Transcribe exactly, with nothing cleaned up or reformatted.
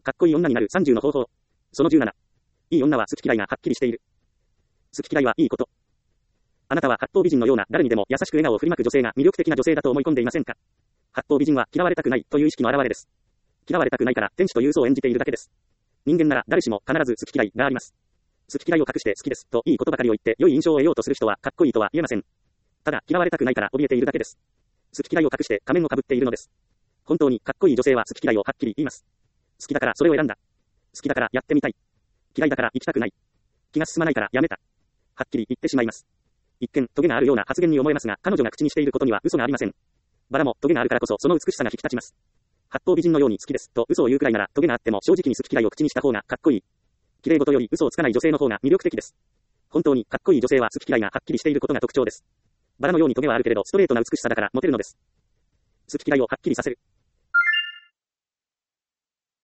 かっこいい女になるさんじゅうの方法。そのじゅうなな。いい女は好き嫌いがはっきりしている。好き嫌いはいいこと。あなたは八方美人のような誰にでも優しく笑顔を振りまく女性が魅力的な女性だと思い込んでいませんか？八方美人は嫌われたくないという意識の表れです。嫌われたくないから天使という嘘を演じているだけです。人間なら誰しも必ず好き嫌いがあります。好き嫌いを隠して好きですといいことばかりを言って良い印象を得ようとする人はかっこいいとは言えません。ただ嫌われたくないから怯えているだけです。好き嫌いを隠して仮面をかぶっているのです。本当にかっこいい女性は好き嫌いをはっきり言います。好きだからそれを選んだ。好きだからやってみたい。嫌いだから行きたくない。気が進まないからやめた。はっきり言ってしまいます。一見、トゲがあるような発言に思えますが、彼女が口にしていることには嘘がありません。バラもトゲがあるからこそその美しさが引き立ちます。八方美人のように好きですと嘘を言うくらいならトゲがあっても正直に好き嫌いを口にした方がかっこいい。綺麗事より嘘をつかない女性の方が魅力的です。本当にかっこいい女性は好き嫌いがはっきりしていることが特徴です。バラのようにトゲはあるけれどストレートな美しさだからモテるのです。好き嫌いをはっきりさせる。